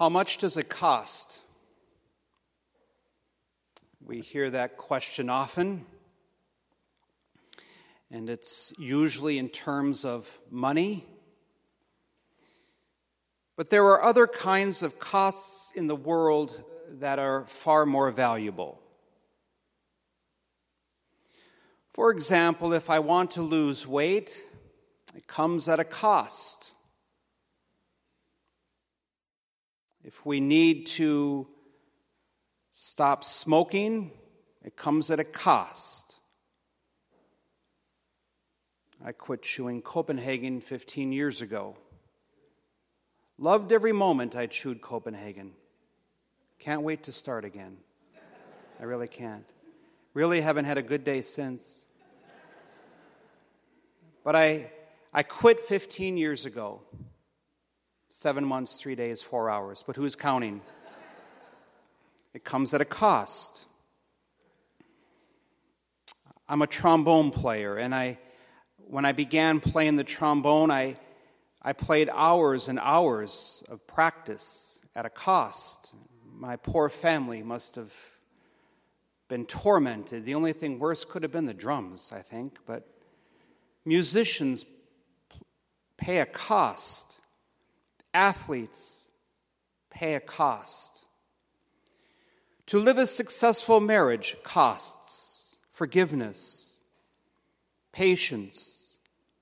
How much does it cost? We hear that question often, and it's usually in terms of money. But there are other kinds of costs in the world that are far more valuable. For example, if I want to lose weight, it comes at a cost. If we need to stop smoking, it comes at a cost. I quit chewing Copenhagen 15 years ago. Loved every moment I chewed Copenhagen. Can't wait to start again. I really can't. Really haven't had a good day since. But I quit 15 years ago. 7 months, 3 days, 4 hours. But who's counting? It comes at a cost. I'm a trombone player, and when I began playing the trombone, I played hours and hours of practice at a cost. My poor family must have been tormented. The only thing worse could have been the drums, I think. But musicians pay a cost. Athletes pay a cost. To live a successful marriage costs forgiveness, patience,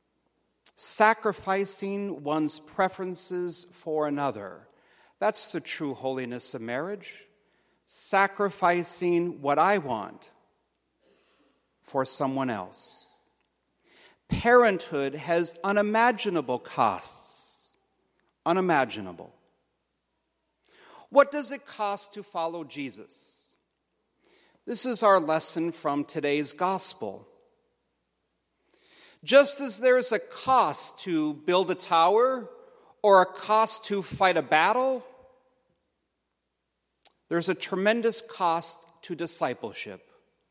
sacrificing one's preferences for another. That's the true holiness of marriage. Sacrificing what I want for someone else. Parenthood has unimaginable costs. Unimaginable. What does it cost to follow Jesus? This is our lesson from today's gospel. Just as there is a cost to build a tower or a cost to fight a battle, there's a tremendous cost to discipleship.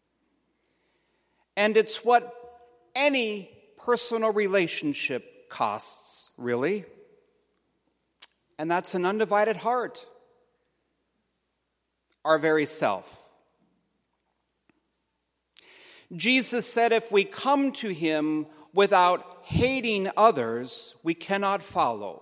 And it's what any personal relationship costs, really. And that's an undivided heart. Our very self. Jesus said if we come to him without hating others, we cannot follow.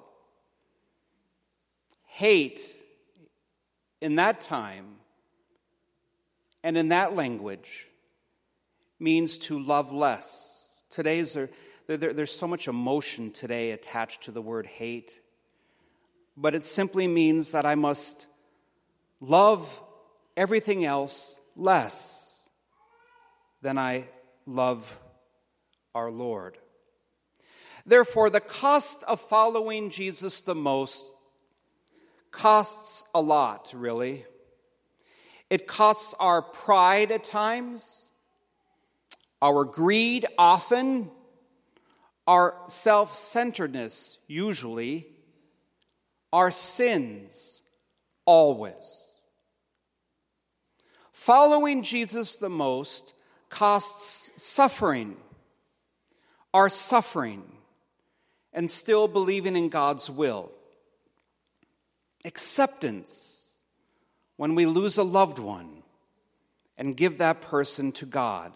Hate in that time and in that language means to love less. There's so much emotion today attached to the word hate, but it simply means that I must love everything else less than I love our Lord. Therefore, the cost of following Jesus the most costs a lot, really. It costs our pride at times, our greed often, our self-centeredness usually, our sins always. Following Jesus the most costs suffering, our suffering, and still believing in God's will. Acceptance when we lose a loved one and give that person to God.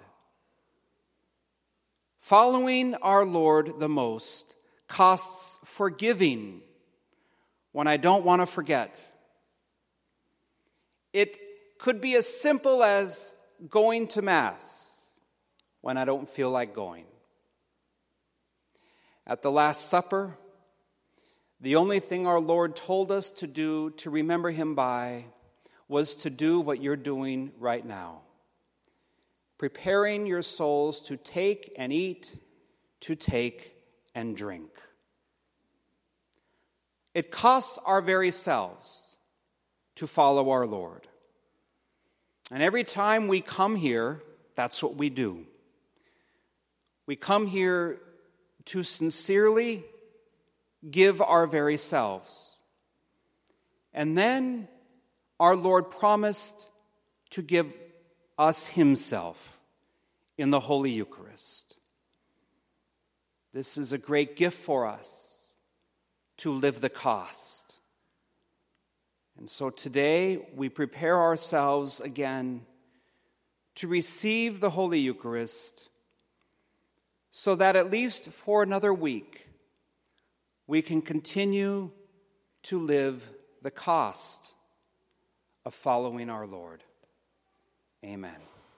Following our Lord the most costs forgiving when I don't want to forget. It could be as simple as going to Mass when I don't feel like going. At the Last Supper, the only thing our Lord told us to do, to remember him by, was to do what you're doing right now. Preparing your souls to take and eat, to take and drink. It costs our very selves to follow our Lord. And every time we come here, that's what we do. We come here to sincerely give our very selves. And then our Lord promised to give us himself in the Holy Eucharist. This is a great gift for us to live the cost. And so today we prepare ourselves again to receive the Holy Eucharist, so that at least for another week we can continue to live the cost of following our Lord. Amen.